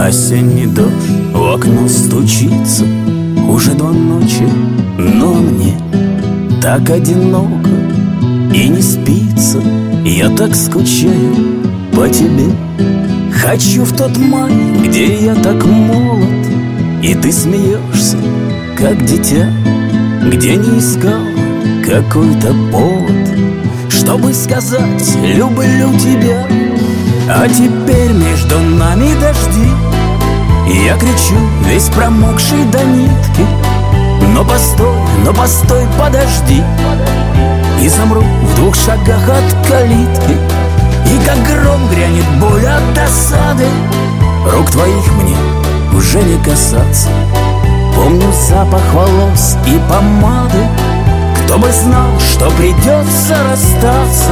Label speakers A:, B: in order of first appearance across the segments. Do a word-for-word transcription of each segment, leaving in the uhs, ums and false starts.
A: Осенний дождь в окно стучится, уже два ночи, но мне так одиноко и не спится. Я так скучаю по тебе. Хочу в тот май, где я так молод, и ты смеешься, как дитя, где не искал какой-то повод, чтобы сказать «люблю тебя». А теперь между нами дожди, и я кричу, весь промокший до нитки. Но постой, но постой, подожди, и замру в двух шагах от калитки. И как гром грянет боль от досады, рук твоих мне уже не касаться. Помню запах волос и помады, кто бы знал, что придется расстаться.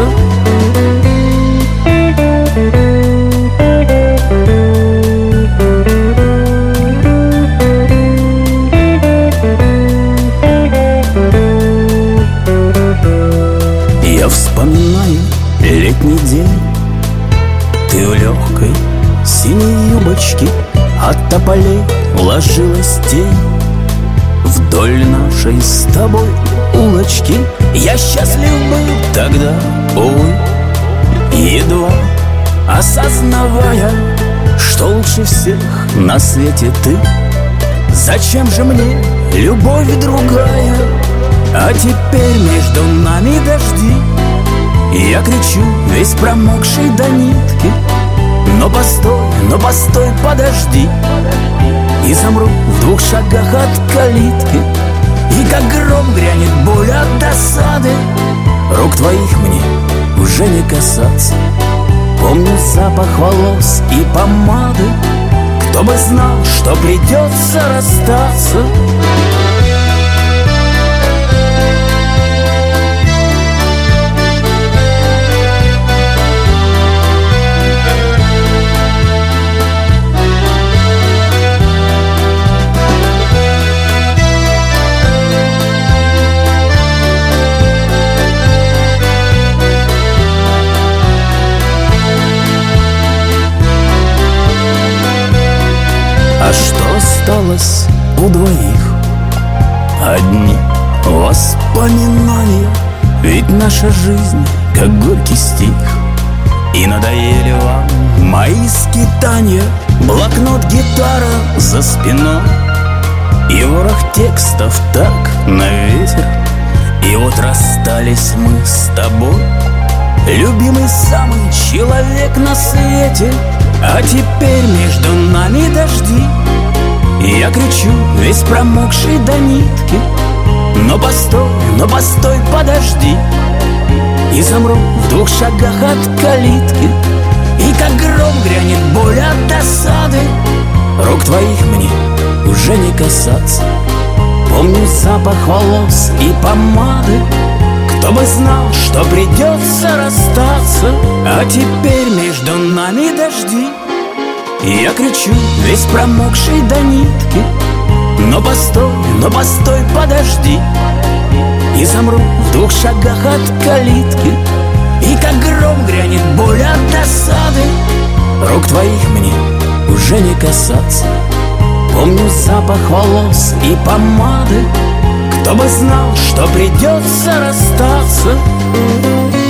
A: Я вспоминаю летний день, ты в легкой синей юбочке, от тополей ложилась тень вдоль нашей с тобой улочки. Я счастлив был тогда, увы, едва осознавая, что лучше всех на свете ты. Зачем же мне любовь другая? А теперь между нами дожди, и я кричу, весь промокший до нитки. Но постой, но постой, подожди, и замру в двух шагах от калитки. И как гром грянет боль от досады, рук твоих мне уже не касаться. Помню запах волос и помады, кто бы знал, что придется расстаться. А что осталось у двоих? Одни воспоминания, ведь наша жизнь как горький стих. И надоели вам мои скитания, блокнот, гитара за спиной, и ворох текстов так на ветер. И вот расстались мы с тобой, любимый самый человек на свете. А теперь между нами дожди, и я кричу, весь промокший до нитки. Но постой, но постой, подожди, и замру в двух шагах от калитки. И как гром грянет боль от досады, рук твоих мне уже не касаться. Помню запах волос и помады, кто бы знал, что придется расстаться. А теперь между нами дожди, и я кричу, весь промокший до нитки. Но постой, но постой, подожди, и замру в двух шагах от калитки. И как гром грянет боль от досады, рук твоих мне уже не касаться. Помню запах волос и помады, кто бы знал, что придется расстаться.